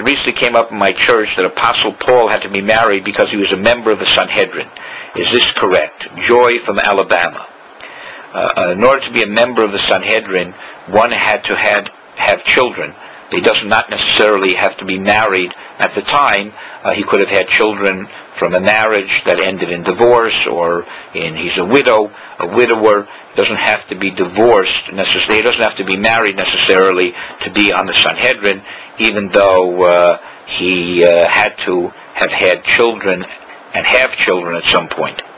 recently came up in my church that Apostle Paul had to be married because he was a member of the Sanhedrin. Is this correct? Joy from Alabama. In order to be a member of the Sanhedrin, one had to have children. He does not necessarily have to be married at the time. He could have had children from a marriage that ended in divorce, or he's a widower. He doesn't have to be divorced necessarily. He doesn't have to be married necessarily to be on the Sanhedrin, even though he had to have had children and have children at some point.